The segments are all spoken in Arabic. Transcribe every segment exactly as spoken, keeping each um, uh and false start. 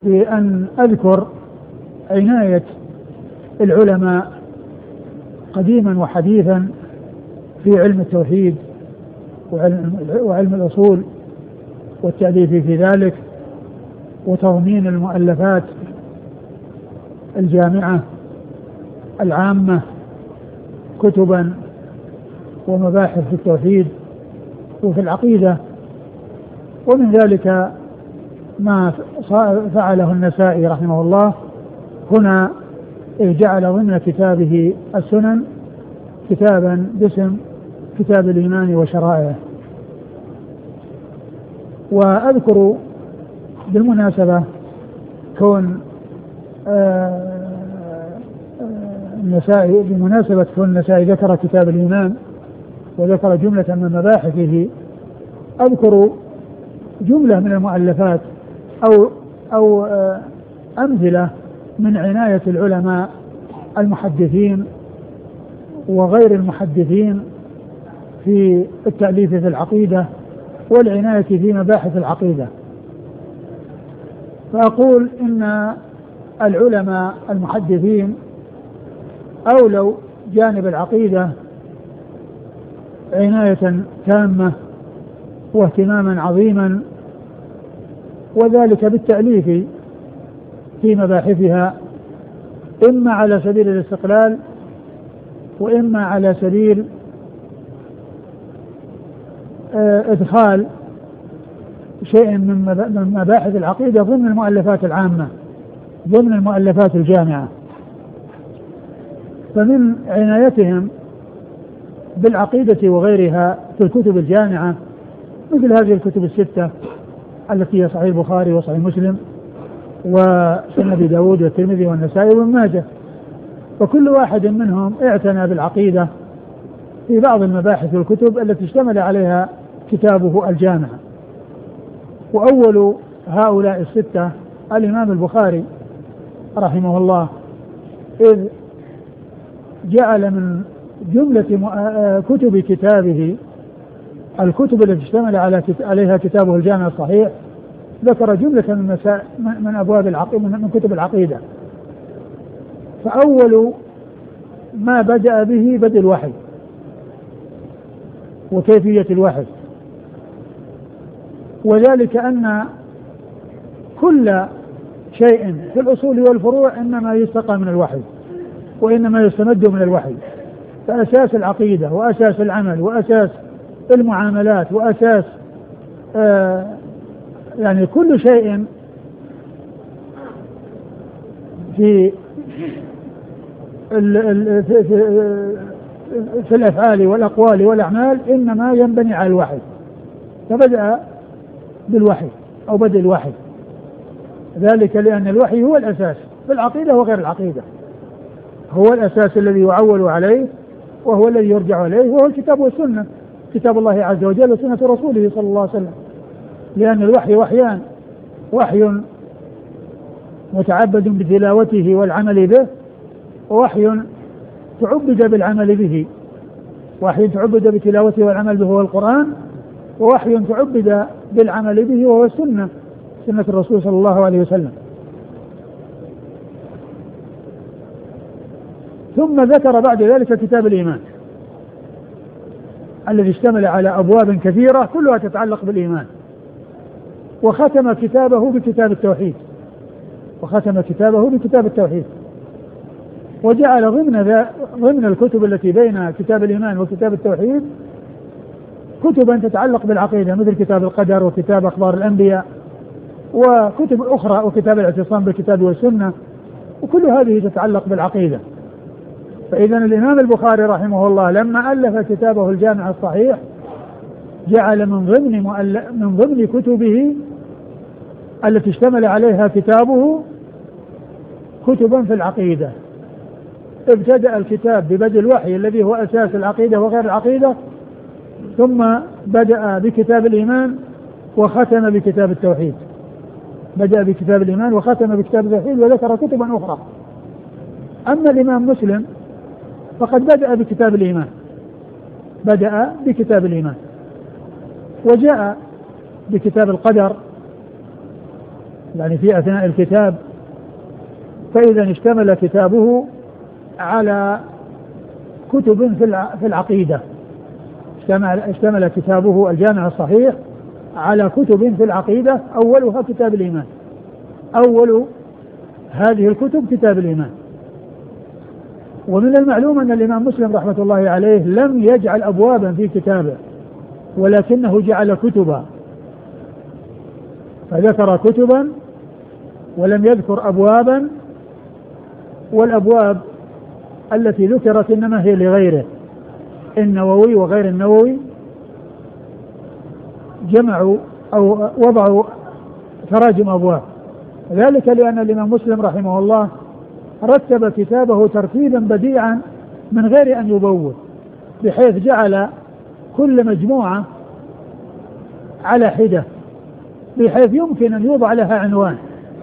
بأن أذكر عناية العلماء قديما وحديثا في علم التوحيد وعلم, وعلم الأصول والتأليف في ذلك، وتضمين المؤلفات الجامعة العامة كتبا ومباحث في التوحيد وفي العقيدة. ومن ذلك ما فعله النسائي رحمه الله هنا، جعل ضمن كتابه السنن كتابا باسم كتاب الإيمان وشرائعه. وأذكر بالمناسبة كون النسائي بمناسبة كون النسائي ذكر كتاب الإيمان وذكر جملة من مباحثه، أذكر جملة من المؤلفات أو أو أمثلة من عناية العلماء المحدثين وغير المحدثين في التأليف في العقيدة والعناية في مباحث العقيدة. فأقول إن العلماء المحدثين أولوا جانب العقيدة عناية تامة واهتماما عظيما، وذلك بالتأليف في مباحثها، إما على سبيل الاستقلال وإما على سبيل إدخال شيء من مباحث العقيدة ضمن المؤلفات العامة ضمن المؤلفات الجامعة. فمن عنايتهم بالعقيدة وغيرها في الكتب الجامعة مثل هذه الكتب الستة التي هي صحيح البخاري وصحيح مسلم وسنن أبي داود والترمذي والنسائي وابن ماجه، وكل واحد منهم اعتنى بالعقيدة في بعض المباحث والكتب التي اشتمل عليها كتابه الجامع. وأول هؤلاء الستة الإمام البخاري رحمه الله، إذ جعل من جملة كتب كتابه الكتب التي اشتمل عليها كتابه الجامع الصحيح، ذكر جملة من, من أبواب العقيدة من كتب العقيدة. فأول ما بدأ به بدء الوحي وكيفية الوحي، وذلك أن كل شيء في الأصول والفروع إنما يستقى من الوحي وإنما يستمد من الوحي. فأساس العقيدة وأساس العمل وأساس المعاملات وأساس آه يعني كل شيء في ال ال في, في, في الأفعال والأقوال والأعمال إنما ينبني على الوحي. فبدأ بالوحي أو بدء الوحي، ذلك لأن الوحي هو الأساس في العقيدة وغير العقيدة، هو الأساس الذي يعول عليه وهو الذي يرجع عليه، وهو الكتاب والسنة، كتاب الله عز وجل وسنة رسوله صلى الله عليه وسلم. لأن الوحي وحيان، وحي متعبد بتلاوته والعمل به، ووحي تعبد بالعمل به. وحي تعبد بتلاوته والعمل به هو القرآن، ووحي تعبد بالعمل به وهو السنة، سنة الرسول صلى الله عليه وسلم. ثم ذكر بعد ذلك كتاب الإيمان الذي اشتمل على أبواب كثيرة كلها تتعلق بالإيمان، وختم كتابه بكتاب التوحيد وختم كتابه بكتاب التوحيد وجعل ضمن ذا ضمن الكتب التي بين كتاب الإيمان وكتاب التوحيد كتبا تتعلق بالعقيدة، مثل كتاب القدر وكتاب أخبار الأنبياء وكتب أخرى وكتاب الاعتصام بالكتاب والسنة، وكل هذه تتعلق بالعقيدة. فإذا الإمام البخاري رحمه الله لما ألف كتابه الجامع الصحيح جعل من ضمن من ضمن كتبه التي اشتمل عليها كتابه كتبا في العقيدة. ابتدأ الكتاب ببدء الوحي الذي هو أساس العقيدة وغير العقيدة، ثم بدأ بكتاب الإيمان وختم بكتاب التوحيد. بدأ بكتاب الإيمان وختم بكتاب التوحيد وذكر كتبا أخرى. أما الإمام مسلم فقد بدأ بكتاب الإيمان بدأ بكتاب الإيمان وجاء بكتاب القدر يعني في أثناء الكتاب، فإذا اشتمل كتابه على كتب في العقيدة، اشتمل, اشتمل كتابه الجامع الصحيح على كتب في العقيدة، أولها كتاب الإيمان، أول هذه الكتب كتاب الإيمان. ومن المعلوم أن الإمام مسلم رحمة الله عليه لم يجعل أبوابا في كتابه، ولكنه جعل كتبا، فذكر كتبا ولم يذكر أبوابا، والأبواب التي ذكرت إنما هي لغيره. النووي وغير النووي جمعوا أو وضعوا تراجم أبواب، ذلك لأن الإمام مسلم رحمه الله رتب كتابه ترتيبا بديعا من غير أن يبوب، بحيث جعل كل مجموعة على حدة، بحيث يمكن أن يوضع لها عنوان،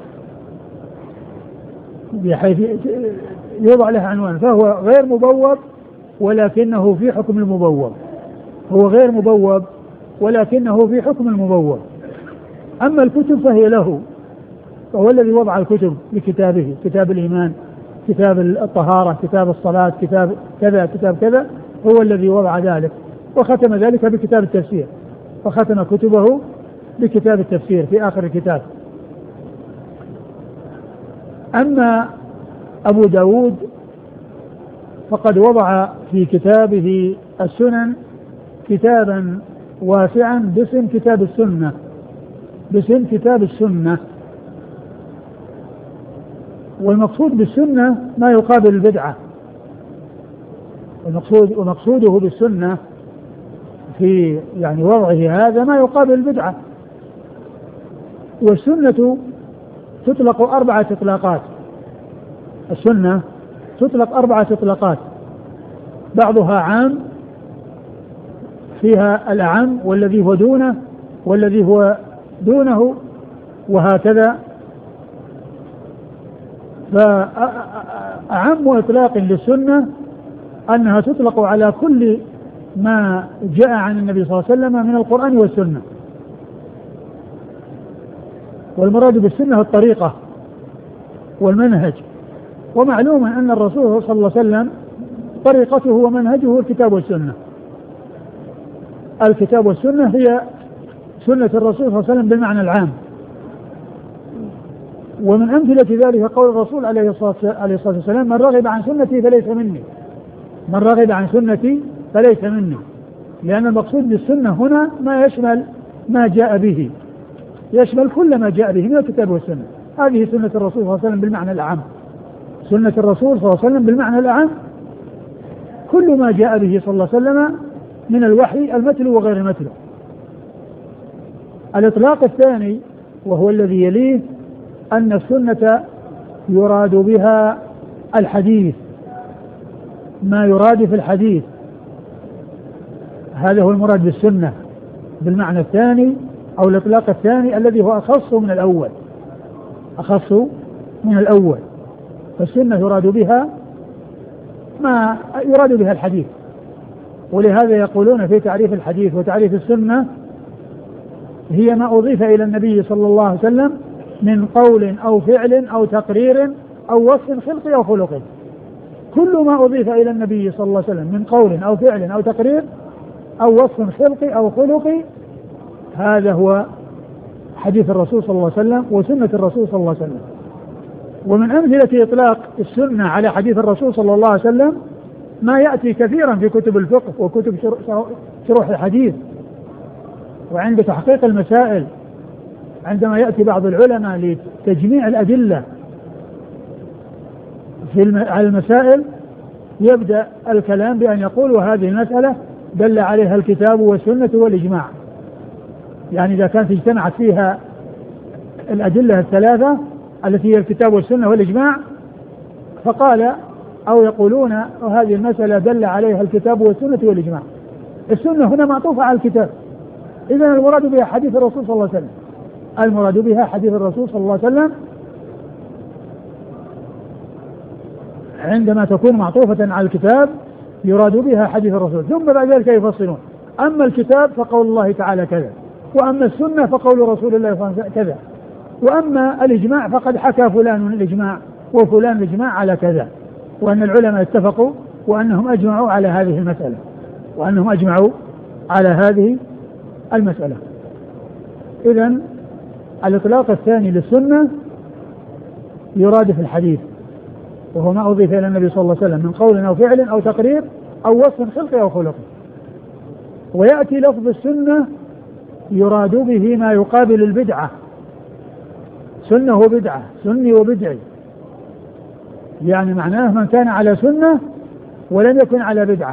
بحيث يوضع لها عنوان، فهو غير مبوب ولكنه في حكم المبوب، هو غير مبوب ولكنه في حكم المبوب. أما الكتب فهي له، فهو الذي وضع الكتب بكتابه، كتاب الإيمان، كتاب الطهارة، كتاب الصلاة، كتاب كذا كتاب كذا، هو الذي وضع ذلك، وختم ذلك بكتاب التفسير، وختم كتبه بكتاب التفسير في آخر الكتاب. أما أبو داود فقد وضع في كتابه السنن كتابا واسعا باسم كتاب السنة، باسم كتاب السنة. والمقصود بالسنة ما يقابل البدعة، المقصود ومقصوده بالسنة في يعني وضعه هذا ما يقابل البدعة. والسنة تطلق أربعة إطلاقات، السنة تطلق أربعة إطلاقات، بعضها عام فيها الأعم والذي هو دونه والذي هو دونه وهكذا. فأعم إطلاق للسنة أنها تطلق على كل ما جاء عن النبي صلى الله عليه وسلم من القرآن والسنة. والمراد بالسنة الطريقة والمنهج، ومعلوم أن الرسول صلى الله عليه وسلم طريقته ومنهجه الكتاب والسنة. الكتاب والسنة هي سنة الرسول صلى الله عليه وسلم بالمعنى العام. ومن أمثلة ذلك قول الرسول عليه الصلاة والسلام: من رغب عن سنتي فليس مني، من رغب عن سنتي فليس مني، لأن المقصود بالسنة هنا ما يشمل ما جاء به، يشمل كل ما جاء به من الكتاب والسنة. هذه سنة الرسول صلى الله عليه وسلم بالمعنى العام، سنة الرسول صلى الله عليه وسلم بالمعنى العام كل ما جاء به صلى الله عليه وسلم من الوحي المتلو وغير المتلو. الإطلاق الثاني وهو الذي يليه أن السنة يراد بها الحديث، ما يراد في الحديث، هذا هو المراد بالسنة بالمعنى الثاني أو الإطلاق الثاني الذي هو أخص من الأول، أخص من الأول. فالسنة يراد بها ما يراد بها الحديث، ولهذا يقولون في تعريف الحديث وتعريف السنة: هي ما أضيف إلى النبي صلى الله عليه وسلم من قول أو فعل أو تقرير أو وصف خلقي أو خلقي. كل ما أضيف إلى النبي صلى الله عليه وسلم من قول أو فعل أو تقرير أو وصف خلقي أو خلقي، هذا هو حديث الرسول صلى الله عليه وسلم وسنة الرسول صلى الله عليه وسلم. ومن أمثلة إطلاق السنة على حديث الرسول صلى الله عليه وسلم ما يأتي كثيرا في كتب الفقه وكتب شروح الحديث وعند تحقيق المسائل، عندما يأتي بعض العلماء لتجميع الأدلة في على المسائل يبدأ الكلام بأن يقول: وهذه المسألة دل عليها الكتاب والسنة والإجماع. يعني إذا كانت اجتمعت فيها الأدلة الثلاثة التي هي الكتاب والسنة والإجماع، فقال أو يقولون: وهذه المسألة دل عليها الكتاب والسنة والإجماع. السنة هنا معطوفة على الكتاب، إذن المراد بها حديث الرسول صلى الله عليه وسلم، المراد بها حديث الرسول صلى الله عليه وسلم عندما تكون معطوفة على الكتاب يراد بها حديث الرسول، ثم بعد ذلك يفصلون: أما الكتاب فقول الله تعالى كذا، وأما السنة فقول رسول الله صلى الله عليه وسلم كذا. وأما الإجماع فقد حكى فلان الإجماع وفلان الإجماع على كذا، وأن العلماء اتفقوا وأنهم أجمعوا على هذه المسألة وأنهم أجمعوا على هذه المسألة. إذن الإطلاق الثاني للسنة يرادف الحديث، وهو ما أضيف إلى النبي صلى الله عليه وسلم من قول أو فعل أو تقرير أو وصف خلقي أو خلقي. ويأتي لفظ السنة يراد به ما يقابل البدعة، سنة وبدعة، سني وبدعي، يعني معناه من كان على سنة ولم يكن على بدعة.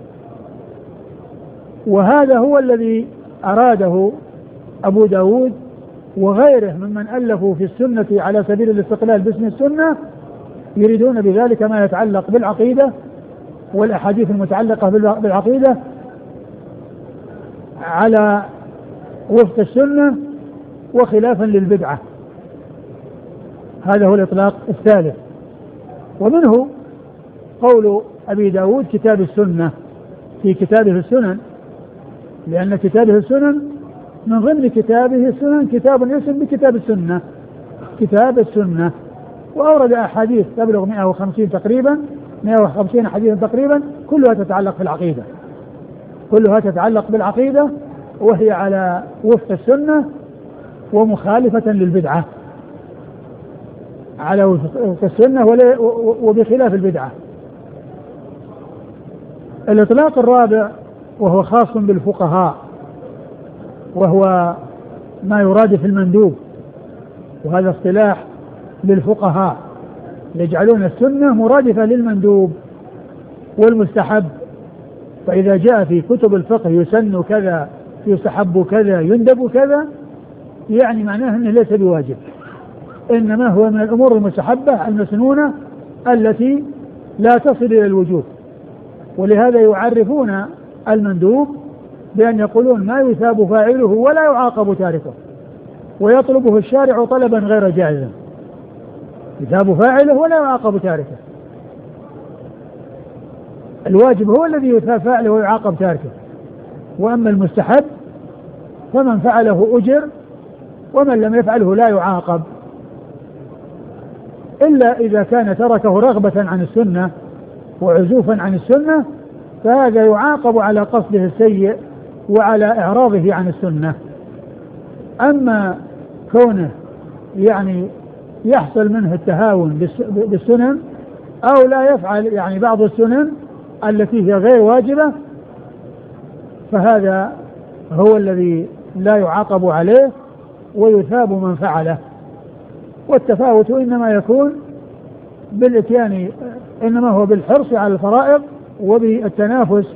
وهذا هو الذي أراده أبو داود وغيره ممن ألفوا في السنة على سبيل الاستقلال باسم السنة، يريدون بذلك ما يتعلق بالعقيدة والأحاديث المتعلقة بالعقيدة على وفق السنة وخلافا للبدعة. هذا هو الإطلاق الثالث. ومنه قول أبي داود كتاب السنة في كتابه السنن، لأن كتابه السنن من ضمن كتابه السنن كتاب يسمى بكتاب السنة، كتاب السنة، وأورد أحاديث تبلغ مئة وخمسين تقريبا، مئة وخمسين حديثا تقريبا، كلها تتعلق بالعقيدة، كلها تتعلق بالعقيدة وهي على وفق السنة ومخالفة للبدعة، على وفق السنة وبخلاف البدعة. الإطلاق الرابع وهو خاص بالفقهاء، وهو ما يرادف المندوب، وهذا اصطلاح للفقهاء يجعلون السنة مرادفة للمندوب والمستحب. فإذا جاء في كتب الفقه يسن كذا يستحب كذا يندب كذا، يعني معناه أنه ليس بواجب، إنما هو من الأمور المستحبة المسنونة التي لا تصل إلى الوجوب. ولهذا يعرفون المندوب بأن يقولون ما يثاب فاعله ولا يعاقب تاركه، ويطلبه الشارع طلبا غير جائز، يثاب فاعله ولا يعاقب تاركه. الواجب هو الذي يثاب فاعله ويعاقب تاركه، وأما المستحب فمن فعله أجر ومن لم يفعله لا يعاقب، إلا إذا كان تركه رغبة عن السنة وعزوفا عن السنة، فهذا يعاقب على قصده السيء وعلى إعراضه عن السنة. أما كونه يعني يحصل منه التهاون بالسنن أو لا يفعل يعني بعض السنن التي هي غير واجبة، فهذا هو الذي لا يعاقب عليه ويثاب من فعله. والتفاوت إنما يكون بالإتيان، إنما هو بالحرص على الفرائض وبالتنافس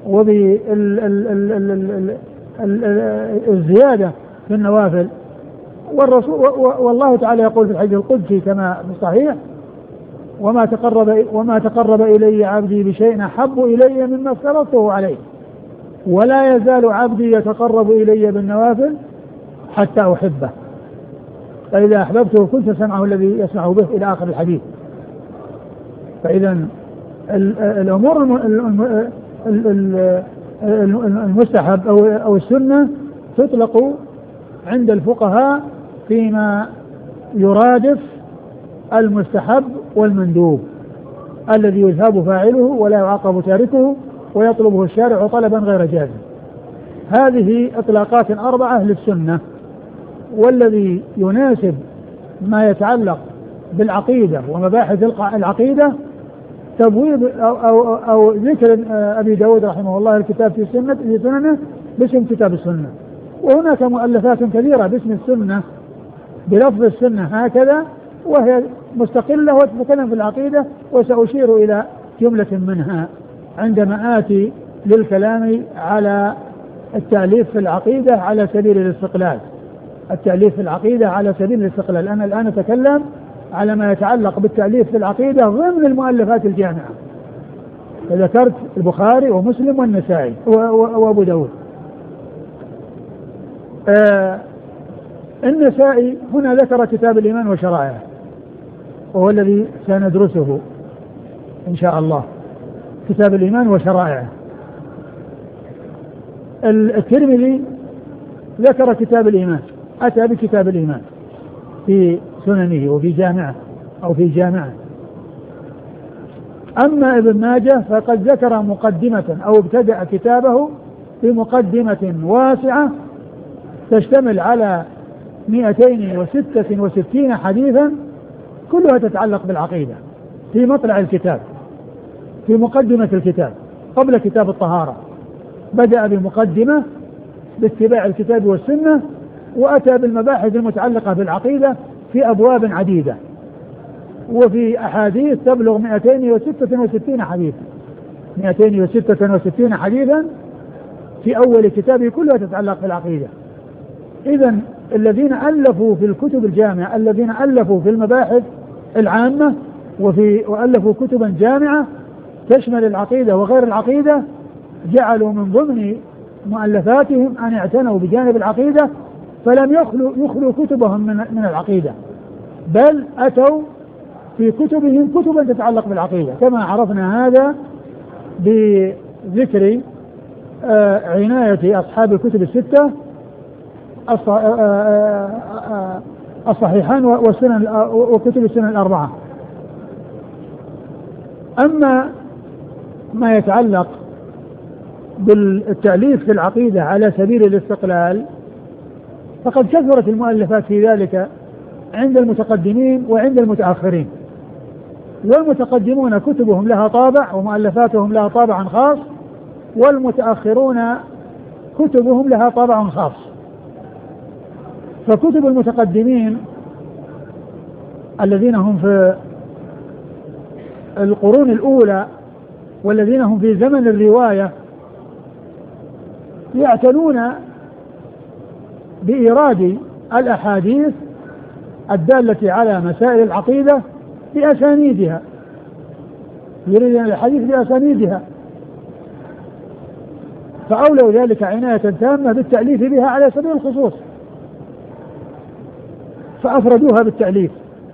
وبالزيادة في النوافل. والرسول والله تعالى يقول في الحديث القدسي كما في الصحيح: وما تقرب وما تقرب إلي عبدي بشيء أحب إلي مما افترضته عليه، ولا يزال عبدي يتقرب إلي بالنوافل حتى أحبه، فإذا أحببته كنت سمعه الذي يسمع به إلى آخر الحديث. فإذا الأمور المستحب أو السنة تطلق عند الفقهاء فيما يرادف المستحب والمندوب الذي يثاب فاعله ولا يعاقب تاركه ويطلبه الشارع طلبا غير جازم. هذه إطلاقات أربعة للسنة. والذي يناسب ما يتعلق بالعقيدة ومباحث العقيدة تبويب أو, أو, أو ذكر أبي داود رحمه الله الكتاب في سنة في سننه باسم كتاب السنة. وهناك مؤلفات كثيرة باسم السنة بلفظ السنة هكذا، وهي مستقلة وتتكلم في العقيدة، وسأشير إلى جملة منها عندما آتي للكلام على التأليف في العقيدة على سبيل الاستقلال. التأليف في العقيدة على سبيل الاستقلال. أنا الآن أتكلم على ما يتعلق بالتأليف في العقيدة ضمن المؤلفات الجامعة، فذكرت البخاري ومسلم والنسائي وأبو داود. آه النسائي هنا ذكر كتاب الإيمان وشرائعه، وهو الذي سندرسه إن شاء الله، كتاب الإيمان وشرائعه. الترمذي ذكر كتاب الإيمان، أتى بكتاب الإيمان، في سننه وفي جامعه أو في جامعه. أما ابن ماجه فقد ذكر مقدمة أو ابتدأ كتابه بمقدمة واسعة تشتمل على مئتين وستة وستين حديثا كلها تتعلق بالعقيدة في مطلع الكتاب، في مقدمة الكتاب قبل كتاب الطهارة. بدأ بمقدمة باتباع الكتاب والسنة، وأتى بالمباحث المتعلقة بالعقيدة في أبواب عديدة، وفي أحاديث تبلغ مئتين وستة وستين حديثا مئتين وستة وستين حديثا في أول كتابه كلها تتعلق بالعقيدة. إذن الذين ألفوا في الكتب الجامعة، الذين ألفوا في المباحث العامة وفي وألفوا كتبا جامعة تشمل العقيدة وغير العقيدة، جعلوا من ضمن مؤلفاتهم أن اعتنوا بجانب العقيدة، فلم يخلوا, يخلوا كتبهم من, من العقيدة، بل أتوا في كتبهم كتبا تتعلق بالعقيدة، كما عرفنا هذا بذكر آه عناية أصحاب الكتب الستة الصحيحان والسنن وكتب السنن الأربعة. أما ما يتعلق بالتأليف في العقيدة على سبيل الاستقلال فقد كثرت المؤلفات في ذلك عند المتقدمين وعند المتأخرين. والمتقدمون كتبهم لها طابع ومؤلفاتهم لها طابع خاص، والمتأخرون كتبهم لها طابع خاص. فكتب المتقدمين الذين هم في القرون الأولى والذين هم في زمن الرواية يعتنون بإيراد الأحاديث الدالة على مسائل العقيدة بأسانيدها، يريدون الحديث بأسانيدها، فأولوا ذلك عناية تامة بالتأليف بها على سبيل الخصوص، فأفردوها بالتأليف،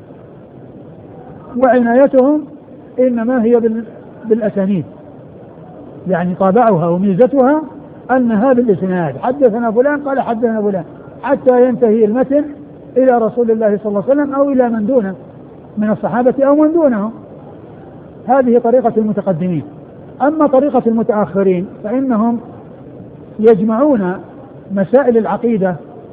وعنايتهم إنما هي بالأسانيد، يعني طابعها وميزتها أنها بالإسناد، حدثنا فلان قال حدثنا فلان، حتى ينتهي المتن إلى رسول الله صلى الله عليه وسلم أو إلى من دونه من الصحابة أو من دونهم. هذه طريقة المتقدمين. أما طريقة المتأخرين فإنهم يجمعون مسائل العقيدة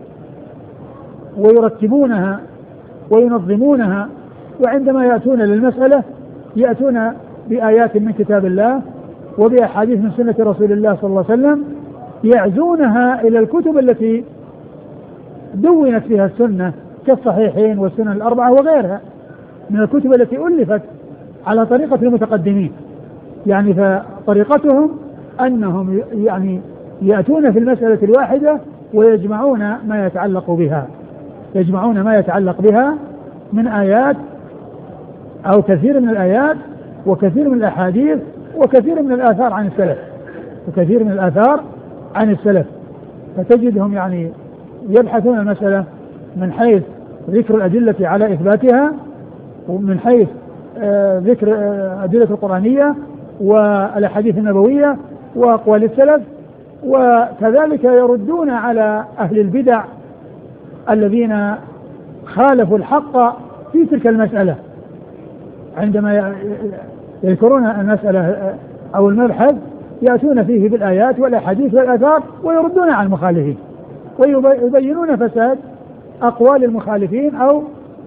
ويرتبونها وينظمونها، وعندما يأتون للمسألة يأتون بآيات من كتاب الله وبأحاديث من سنة رسول الله صلى الله عليه وسلم، يعزونها إلى الكتب التي دونت فيها السنة كالصحيحين والسنن الأربعة وغيرها من الكتب التي ألفت على طريقة المتقدمين. يعني فطريقتهم أنهم يعني يأتون في المسألة الواحدة ويجمعون ما يتعلق بها يجمعون ما يتعلق بها من آيات أو كثير من الآيات وكثير من الأحاديث وكثير من الآثار عن السلف وكثير من الآثار عن السلف فتجدهم يعني يبحثون المسألة من حيث ذكر الأدلة على إثباتها، ومن حيث آه ذكر آه أدلة القرآنية والأحاديث النبوية وأقوال السلف، وكذلك يردون على أهل البدع الذين خالفوا الحق في تلك المسألة. عندما يذكرون المسألة أو المبحث يأتون فيه بالآيات والأحاديث والآثار ويردون على المخالفين ويبينون فساد أقوال المخالفين أو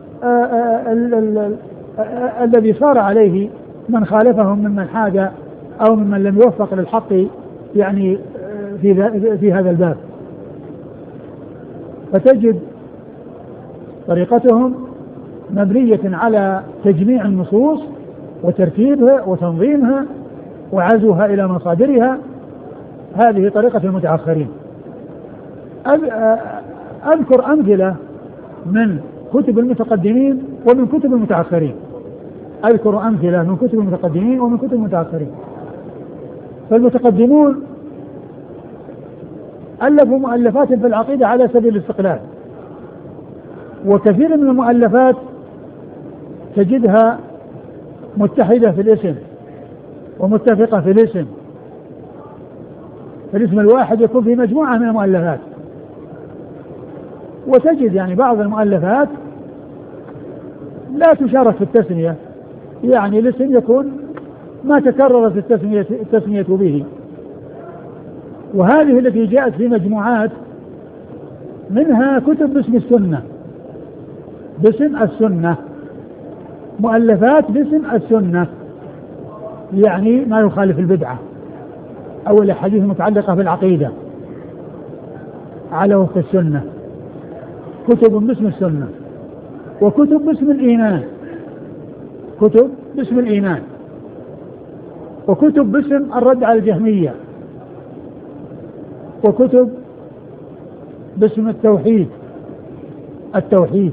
الذي صار عليه من خالفهم ممن حاد أو ممن لم يوفق للحق يعني في في هذا الباب. فتجد طريقتهم مبنية على تجميع النصوص وترتيبها وتنظيمها وعزوها إلى مصادرها. هذه طريقة المتأخرين. أذكر أمثلة من كتب المتقدمين ومن كتب المتأخرين أذكر أمثلة من كتب المتقدمين ومن كتب المتأخرين. فالمتقدمون ألفوا مؤلفات في العقيدة على سبيل الاستقلال، وكثير من المؤلفات تجدها متحدة في الاسم ومتفقة في الاسم، فالاسم الواحد يكون في مجموعة من المؤلفات. وتجد يعني بعض المؤلفات لا تشارك في التسمية، يعني الاسم يكون ما تكررت التسمية, التسمية به. وهذه التي جاءت في مجموعات منها كتب باسم السنة، باسم السنة، مؤلفات باسم السنة، يعني ما يخالف البدعة أو الأحاديث المتعلقة بالعقيدة على وفق السنة، كتب باسم السنة، وكتب باسم الإيمان، كتب باسم الإيمان، وكتب باسم الرد على الجهمية، وكتب باسم التوحيد، التوحيد.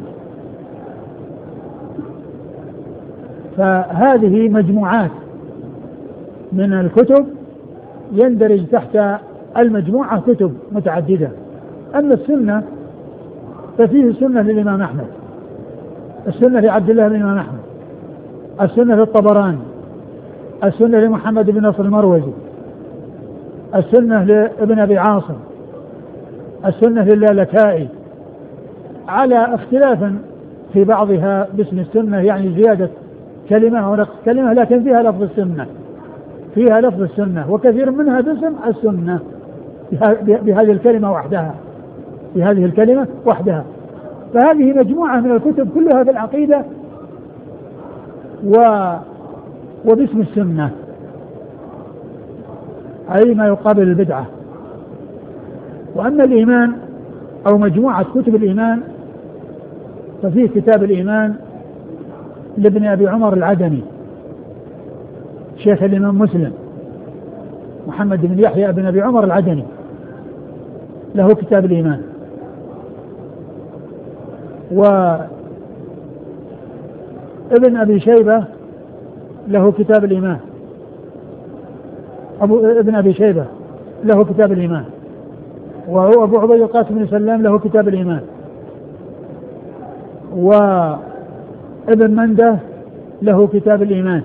فهذه مجموعات من الكتب يندرج تحت المجموعة كتب متعددة. أما السنة ففيه السنة للإمام أحمد، السنة لعبد الله بن الإمام أحمد، السنة للطبراني، السنة لمحمد بن نصر المروزي، السنة لابن أبي عاصم، السنة للالكائي، على اختلاف في بعضها باسم السنة، يعني زيادة كلمة أو نقص كلمة، لكن فيها لفظ السنة، فيها لفظ السنة، وكثير منها باسم السنة بهذه الكلمة وحدها، بهذه الكلمة وحدها. فهذه مجموعة من الكتب كلها في العقيدة و... وباسم السنة، أي ما يقابل البدعة. وأما الإيمان أو مجموعة كتب الإيمان ففيه كتاب الإيمان لابن أبي عمر العدني شيخ الإمام مسلم، محمد بن يحيى بن أبي عمر العدني، له كتاب الإيمان. وابن أبي شيبة له كتاب الإيمان، أبو ابن أبي شيبة له كتاب الإيمان، وهو أبو عبيد القاسم بن سلام له كتاب الإيمان، وابن منده له كتاب الإيمان،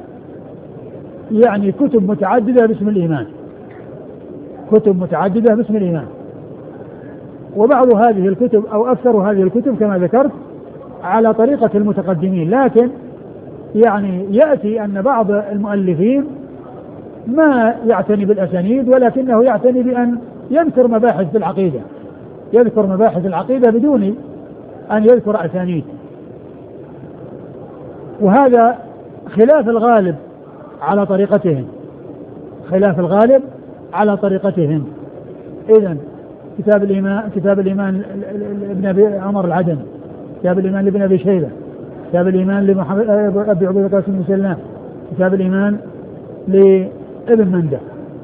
يعني كتب متعددة باسم الإيمان، كتب متعددة باسم الإيمان. وبعض هذه الكتب أو أكثر هذه الكتب كما ذكرت على طريقة المتقدمين، لكن يعني يأتي أن بعض المؤلفين ما يعتني بالأسانيد، ولكنه يعتني بأن يذكر مباحث في العقيدة، يذكر مباحث العقيدة بدون أن يذكر أسانيد، وهذا خلاف الغالب على طريقتهم، خلاف الغالب على طريقتهم. إذن كتاب الإيمان، كتاب الإيمان لابن أبي عمر العدني، كتاب الإيمان لابن أبي شيبة، كتاب الإيمان لمحمد أبي عبيد القاسم بن سلام، كتاب الإيمان لابن منده.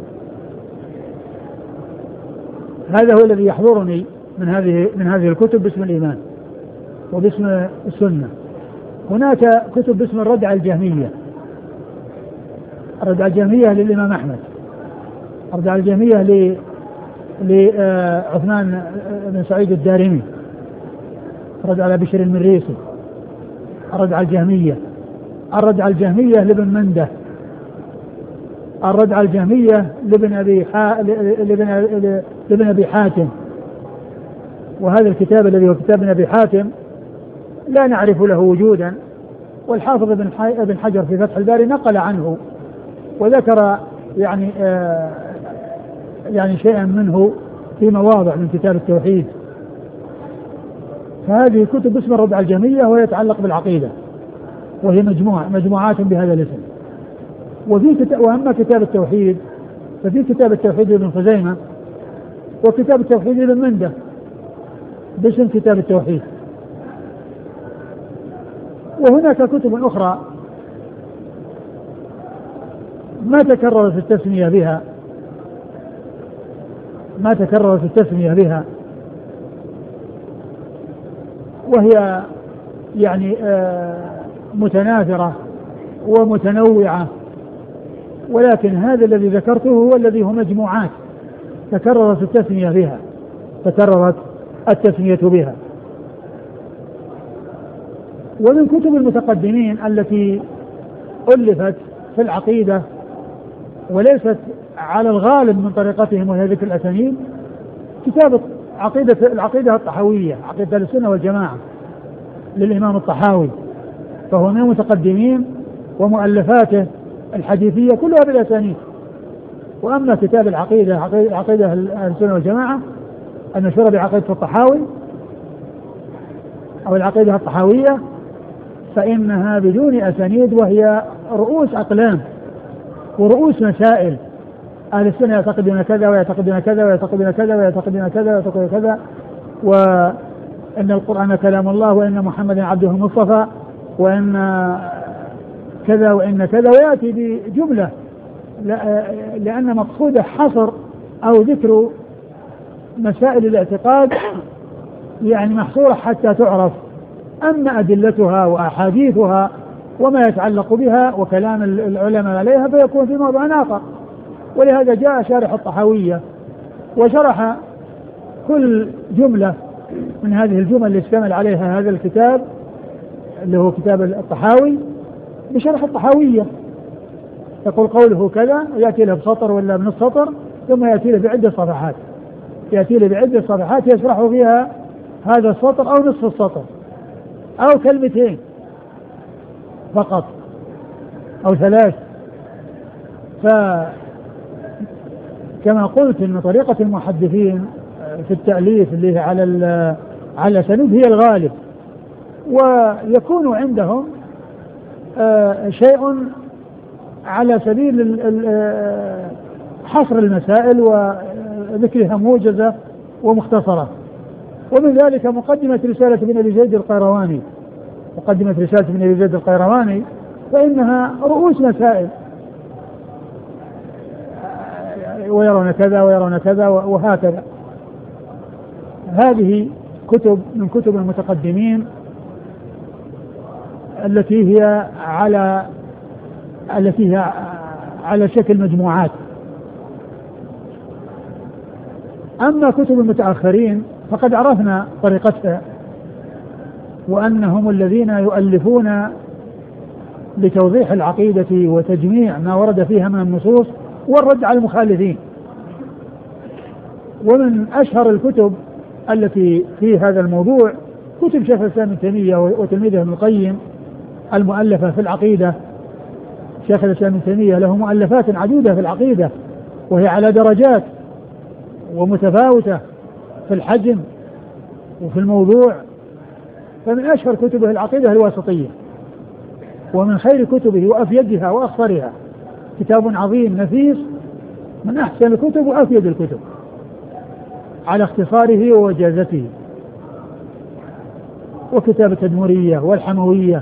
هذا هو الذي يحضرني من هذه من هذه الكتب باسم الإيمان وباسم السنة. هناك كتب باسم الرد على الجهمية، الرد على الجهمية للإمام أحمد، الرد على الجهمية ل لعثمان بن سعيد الدارمي، الرد على بشر المريسي، الرد على الجهمية، الرد على الجهمية لابن منده، الرد على الجهمية لابن أبي حا... لابن... لابن أبي حاتم. وهذا الكتاب الذي هو كتاب ابن أبي حاتم لا نعرف له وجودا، والحافظ ابن ابن حجر في فتح الباري نقل عنه وذكر يعني آه يعني شيئا منه في مواضع من كتاب التوحيد. فهذه كتب اسم الرد على الجهمية وهي يتعلق بالعقيدة، وهي مجموعة مجموعات بهذا الاسم. وفي كتاب، وأما كتاب التوحيد ففي كتاب التوحيد لابن خزيمة، وكتاب التوحيد لابن منده باسم كتاب التوحيد. وهناك كتب أخرى ما تكررت التسمية بها، ما تكررت التسمية بها وهي يعني متناثرة ومتنوعة، ولكن هذا الذي ذكرته هو الذي هو مجموعات تكررت التسمية بها، تكررت التسمية بها. ومن كتب المتقدمين التي ألفت في العقيدة وليست على الغالب من طريقتهم وهي ذكر الأسانيد، كتاب عقيدة العقيدة الطحاوية، عقيدة السنة والجماعة للإمام الطحاوي، فهو من المتقدمين، ومؤلفاته الحديثية كلها بالأسانيد. وأما كتاب العقيدة، عقيدة أهل السنة والجماعة المشهورة بعقيدة الطحاوي أو العقيدة الطحاوية، فإنها بدون أسانيد، وهي رؤوس أقلام ورؤوس مسائل. أهل السنة يعتقدون كذا ويعتقدون كذا ويعتقدون كذا ويعتقدون كذا ويعتقدون كذا، وأن القرآن كلام الله، وأن محمدا عبده المصطفى، وأن كذا وأن كذا، ويأتي بجملة لأن مقصوده حصر أو ذكر مسائل الاعتقاد يعني محصورة حتى تعرف. أما أدلتها وأحاديثها وما يتعلق بها وكلام العلماء عليها فيكون في موضوع آخر. ولهذا جاء شارح الطحاوية وشرح كل جملة من هذه الجمل اللي اشتمل عليها هذا الكتاب اللي هو كتاب الطحاوي بشرح الطحاوية. يقول قوله كذا، يأتي له بسطر ولا بنص سطر، ثم يأتي له بعدة صفحات، يأتي له بعدة صفحات يشرح فيها هذا السطر أو نصف السطر أو كلمتين فقط أو ثلاث. فكما قلت أن طريقة المحدثين في التأليف اللي على على الأسانيد هي الغالب، ويكون عندهم شيء على سبيل حصر المسائل وذكرها موجزة ومختصرة. ومن ذلك مقدمة رسالة ابن أبي زيد القيرواني، مقدمة رسالة ابن أبي زيد القيرواني فإنها رؤوس مسائل، ويرون كذا ويرون كذا وهكذا. هذه كتب من كتب المتقدمين التي هي على التي هي على شكل مجموعات. أما كتب المتأخرين فقد عرفنا طريقتها، وأنهم الذين يؤلفون لتوضيح العقيدة وتجميع ما ورد فيها من النصوص والرد على المخالفين. ومن أشهر الكتب التي في هذا الموضوع كتب شيخ الإسلام ابن تيمية وتلميذه ابن القيم المؤلفة في العقيدة. شيخ الإسلام ابن تيمية له مؤلفات عديدة في العقيدة، وهي على درجات ومتفاوتة في الحجم وفي الموضوع. فمن أشهر كتبه العقيدة الواسطية، ومن خير كتبه وأفيدها وأخطرها كتاب عظيم نفيس من أحسن الكتب وأفيد الكتب على اختصاره ووجازته. وكتاب التدمرية والحموية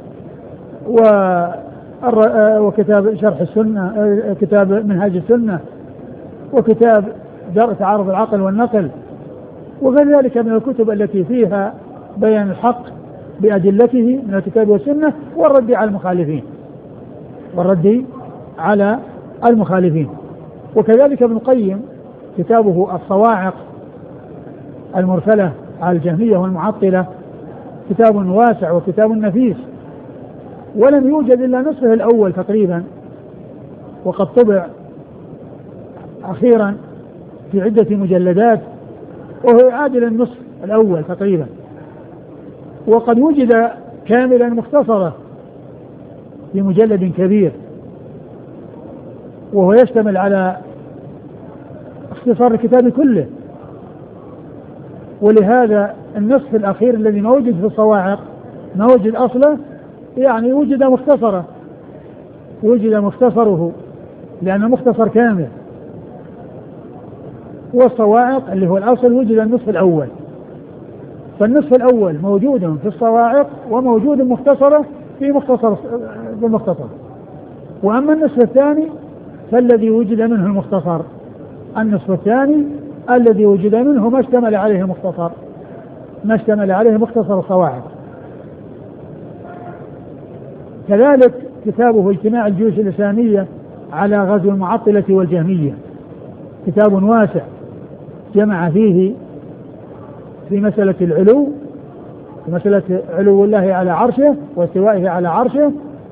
وكتاب شرح السنة، كتاب منهاج السنة، وكتاب درء تعارض العقل والنقل، وغير ذلك من الكتب التي فيها بيان الحق بأدلته من الكتاب والسنة والرد على المخالفين والرد على المخالفين. وكذلك ابن القيم كتابه الصواعق المرسلة على الجهمية والمعطلة كتاب واسع وكتاب نفيس، ولم يوجد إلا نصفه الأول تقريبا، وقد طبع أخيرا في عدة مجلدات وهو يعادل النصف الأول تقريبا. وقد وجد كاملا مختصرة في مجلد كبير، وهو يشتمل على اختصار الكتاب كله. ولهذا النصف الأخير الذي ما وجد في الصواعق ما وجد أصله، يعني وجد مختصرة وجد مختصره لأنه مختصر كامل. والصواعق اللي هو الأصل وجد النصف الأول، فالنصف الأول موجود في الصواعق وموجود مختصرة في مختصر في المختصر. وأما النصف الثاني فالذي وجد منه المختصر، النصف الثاني الذي وجد منه ما اشتمل عليه المختصر ما اشتمل عليه مختصر الصواعق. كذلك كتابه اجتماع الجيوش الإسلامية على غزو المعطلة والجهمية، كتاب واسع جمع فيه في مسألة العلو، في مسألة علو الله على عرشه واستوائه على عرشه،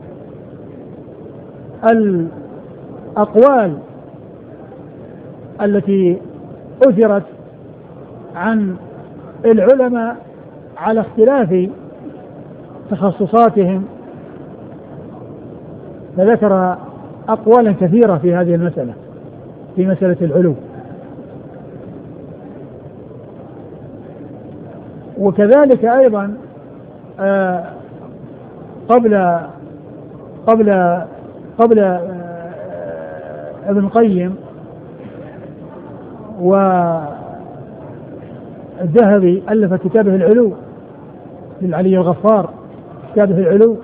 الأقوال التي أثرت عن العلماء على اختلاف تخصصاتهم فذكر أقوالا كثيرة في هذه المسألة، في مسألة العلو. وكذلك أيضا آه قبل قبل قبل آه ابن القيم والذهبي ألف كتابه العلو للعلي الغفار، كتابه العلو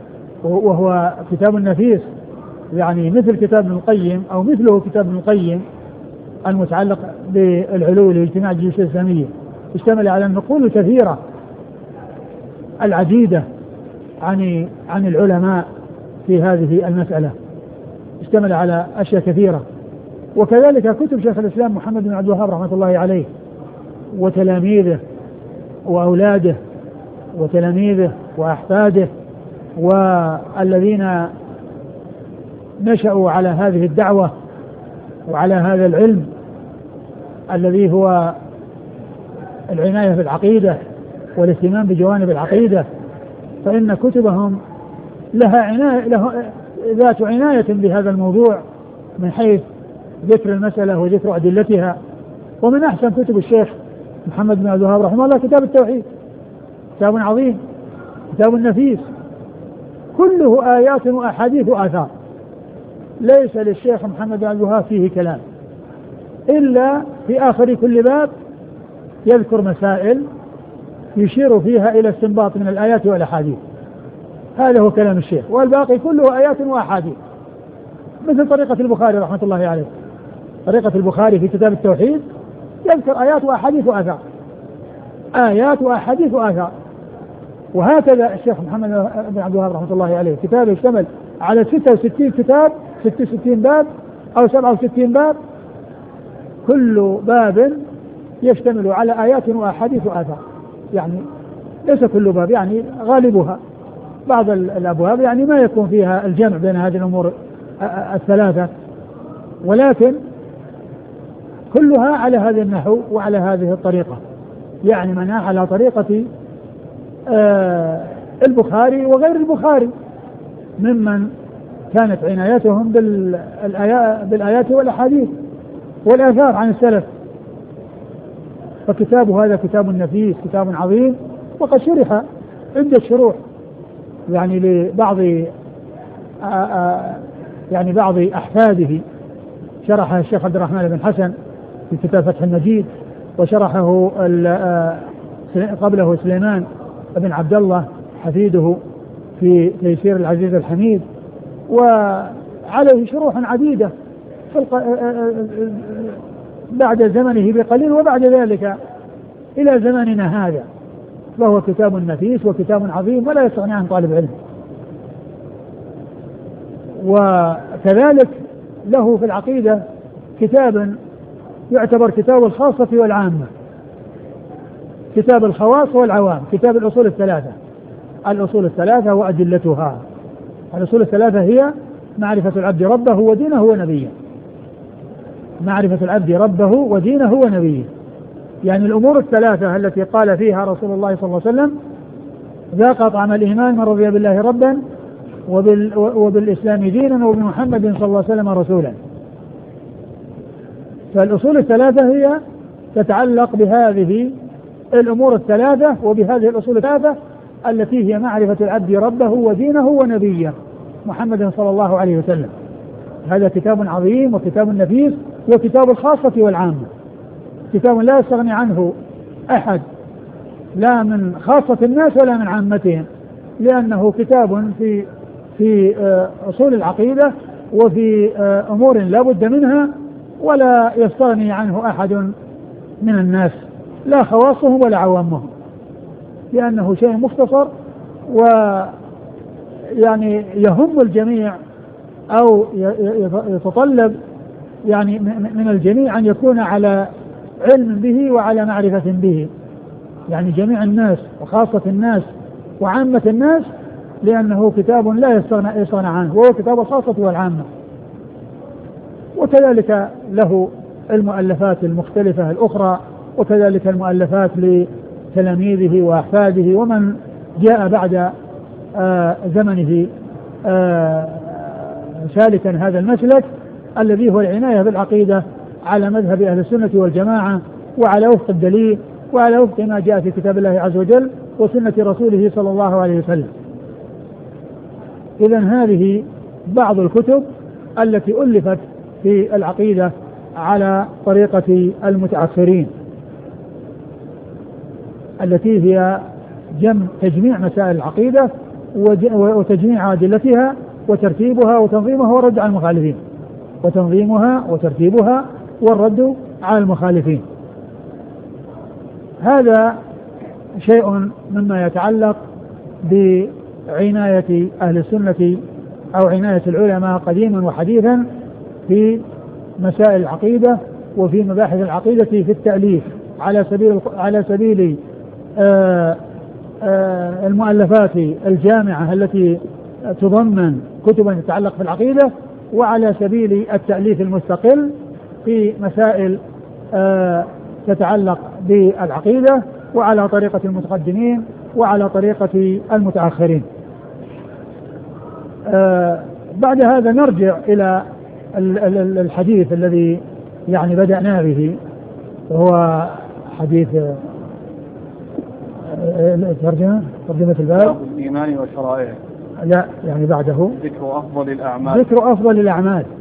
وهو كتاب نفيس، يعني مثل كتاب ابن القيم أو مثله كتاب ابن القيم المتعلق بالعلو لاجتماع الجيوش الإسلامية، اشتمل على النقول الكثيرة العديدة عن عن العلماء في هذه المسألة، اشتمل على أشياء كثيرة. وكذلك كتب شيخ الإسلام محمد بن عبد الوهاب رحمة الله عليه وتلاميذه وأولاده وتلاميذه وأحفاده والذين نشأوا على هذه الدعوة وعلى هذا العلم الذي هو العناية بالعقيدة والاهتمام بجوانب العقيدة، فإن كتبهم لها عناية له ذات عناية بهذا الموضوع من حيث ذكر المسألة وذكر أدلتها. ومن أحسن كتب الشيخ محمد بن عبد الوهاب رحمه الله كتاب التوحيد، كتاب عظيم، كتاب نفيس، كله آيات وأحاديث وآثار، ليس للشيخ محمد بن عبد الوهاب فيه كلام إلا في آخر كل باب يذكر مسائل يشير فيها إلى استنباط من الآيات والأحاديث، هذا هو كلام الشيخ، والباقي كله آيات وأحاديث، مثل طريقة البخاري رحمة الله عليه. طريقة البخاري في كتاب التوحيد يذكر آيات وأحاديث وآثار، آيات وأحاديث وآثار. وهكذا الشيخ محمد بن عبد الوهاب رحمة الله عليه كتابه يشتمل على ستة وستين كتاب، ستة وستين باب أو سبعة وستين باب، كل باب يشتمل على آيات وأحاديث وآثار، يعني ليس كل باب، يعني غالبها، بعض الأبواب يعني ما يكون فيها الجمع بين هذه الأمور الثلاثة، ولكن كلها على هذا النحو وعلى هذه الطريقة، يعني منها على طريقة آه البخاري وغير البخاري ممن كانت عنايتهم بالآيات, بالآيات والأحاديث والآثار عن السلف. فكتاب هذا كتاب نفيس، كتاب عظيم، وقد شرح عدة شروح يعني لبعض آآ آآ يعني بعض أحفاده، شرحه الشيخ عبد الرحمن بن حسن في كتاب فتح المجيد، وشرحه قبله سليمان بن عبد الله حفيده في تيسير العزيز الحميد، وعليه شروح عديدة بعد زمنه بقليل وبعد ذلك إلى زماننا هذا، فهو كتاب نفيس وكتاب عظيم ولا يستغني عن طالب علم. وكذلك له في العقيدة كتاب يعتبر كتاب الخاصة والعامة، كتاب الخواص والعوام، كتاب الأصول الثلاثة. الأصول الثلاثة وأدلتها. الأصول الثلاثة هي معرفة العبد ربه ودينه ونبيه، معرفة العبد ربه ودينه ونبيه، يعني الأمور الثلاثة التي قال فيها رسول الله صلى الله عليه وسلم: ذاق طعم الإيمان من رضي بالله ربا وبال وبالإسلام دينا وبمحمد صلى الله عليه وسلم رسولا. فالأصول الثلاثة هي تتعلق بهذه الأمور الثلاثة وبهذه الأصول الثلاثة التي هي معرفة العبد ربه ودينه ونبيه محمد صلى الله عليه وسلم. هذا كتاب عظيم وكتاب نفيس وكتاب الخاصة والعامة، كتاب لا يستغني عنه أحد لا من خاصة الناس ولا من عامتهم، لأنه كتاب في في أصول العقيدة وفي أمور لا بد منها ولا يستغني عنه أحد من الناس، لا خواصهم ولا عوامهم، لأنه شيء مختصر ويعني يهم الجميع أو يتطلب يعني من الجميع أن يكون على علم به وعلى معرفة به، يعني جميع الناس وخاصة الناس وعامة الناس، لأنه كتاب لا يستغنى, يستغنى عنه، وهو كتاب الخاصة والعامة. وكذلك له المؤلفات المختلفة الأخرى، وكذلك المؤلفات لتلاميذه وأحفاده ومن جاء بعد آه زمنه آه سالكا هذا المسلك الذي هو العناية بالعقيدة على مذهب أهل السنة والجماعة وعلى وفق الدليل وعلى وفق ما جاء في كتاب الله عز وجل وسنة رسوله صلى الله عليه وسلم. إذن هذه بعض الكتب التي ألفت في العقيدة على طريقة المتأخرين، التي هي جمع تجميع مسائل العقيدة وتجميع أدلتها وترتيبها وتنظيمها والرد على المخالفين وتنظيمها وترتيبها والرد على المخالفين. هذا شيء مما يتعلق بعناية أهل السنة أو عناية العلماء قديما وحديثا في مسائل العقيدة وفي مباحث العقيدة في التأليف على سبيل على سبيل آآ آآ المؤلفات الجامعة التي تضمن كتبا تتعلق بالعقيدة، وعلى سبيل التأليف المستقل في مسائل تتعلق بالعقيدة وعلى طريقة المتقدمين وعلى طريقة المتأخرين. بعد هذا نرجع إلى الحديث الذي يعني بدأنا به، وهو حديث ترجمة ترجمة الباب الإيمان وشرائعه. لا يعني بعده ذكر أفضل الأعمال ذكر أفضل الأعمال